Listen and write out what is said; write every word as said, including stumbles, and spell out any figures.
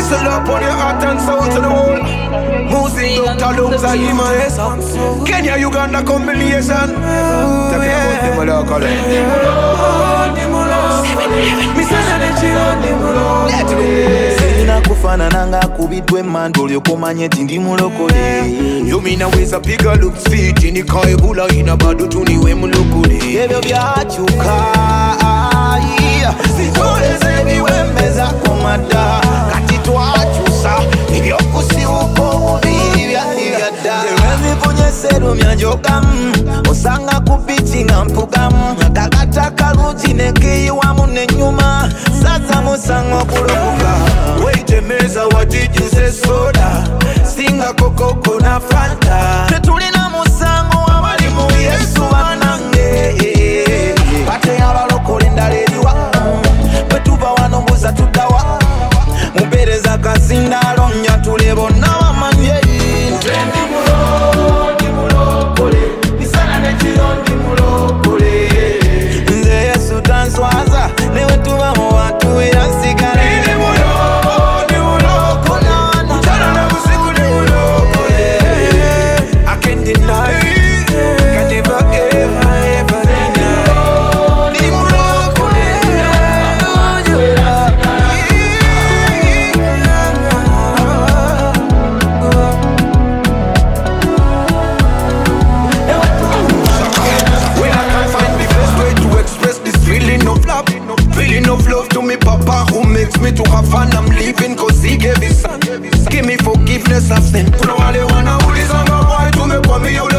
Hustle up on your heart and soul to the world. Music doctor lungs and him and his. Kenya, Uganda combination. Tell me about them local. Sina kufana nanga kubidwe mandoli okomanye tindi mulokole. You mean a ways a bigger look sweet in the kaibula in a badu tuniwe mulokole. Ebyo byachuka Sitole zebi wembeza kumada Kati tuachusa Ibyo kusi uko ubiri vyahigada Tewe punye seru myanjogamu Osanga kupichi nga mpugamu Kakata kaluji neki iwamu nenyuma Sasa musango kulokuka Wait meza what did you say soda Singa kokoko na fanta Tetulina musango wabali mu Yesu wanange Pate abalokole ndaleriwa Betuba wanombuza tutawa Mupereza kasindalo nyatule bonna wamanye Ndi mulo, ndi mulokole Nisana nekiro ndi mulokole Nze Yesu tanswaza Newe tuba mu watu yasigale Ndi mulo, ndi mulokole Mchana na usiku ndi mulokole I can't deny Can never ever ever deny Ndi mulokole When I can't find the best way to express this feeling of love Feeling of love to me papa who makes me to have fun I'm leaving cause he gave his son Give me forgiveness of sin Kuna wale wanauliza boy tumekuwa mio